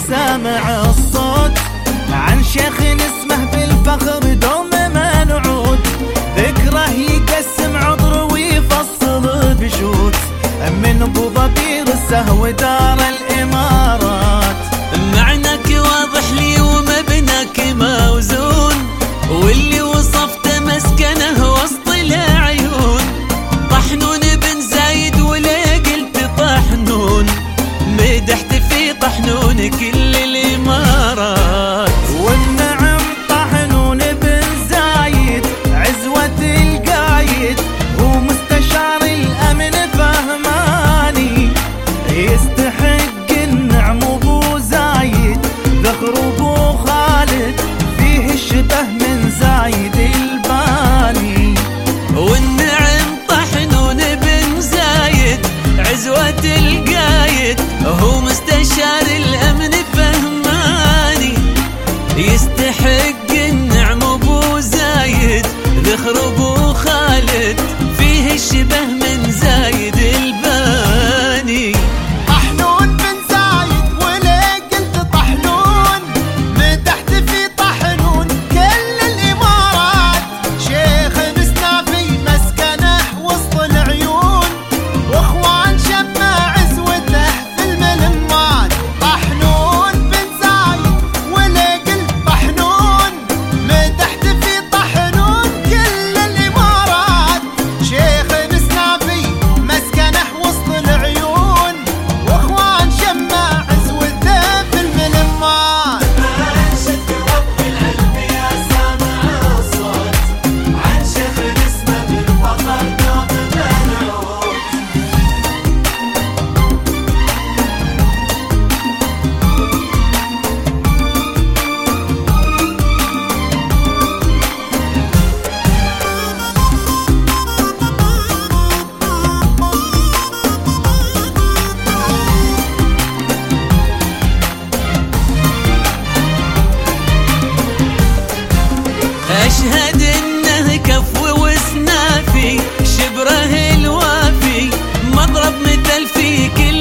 سامع الصوت عن شيخ اسمه بالفخر دوم ما نعود. ذكره يقسم عطر ويفصل بشوت من ابو ظبي السهو دار الامارات. معناك واضح لي ومبناك موزون، واللي وصفته مسكنه وسط العيون. طحنون بن زايد ولا قلت طحنون، مدحت في طحنون كل الامارات. والنعم طحنون بن زايد عزوة القايد، هو مستشار الامن فهماني. يستحق النعم ابو زايد، ذخر ابو خالد فيه الشبه من زايد الباني. والنعم طحنون بن زايد عزوة القايد، هو مستشار الامن فهماني. يستحق النعم ابو زايد، ذخر ابو خالد فيه الشبه من زايد الباني. طحنون بن زايد ولا قلت طحنون، مدحت في طحنون كل الامارات. شيخ نسنافي مسكنه وسط العيون، واخوان شمع عزوته في الملمات. طحنون بن زايد ولا قلت طحنون، مدحت في طحنون كل الامارات. شيخ نسنافي مسكنه وسط العيون، واخوان شمع عزوته في الملمات. شد رب العلم يا سامع الصوت عن شيخ اسمه بالفخر دوم ما نعود. أشهد إنه كفو وسنافي، شبره الوافي، مضرب مثل في كل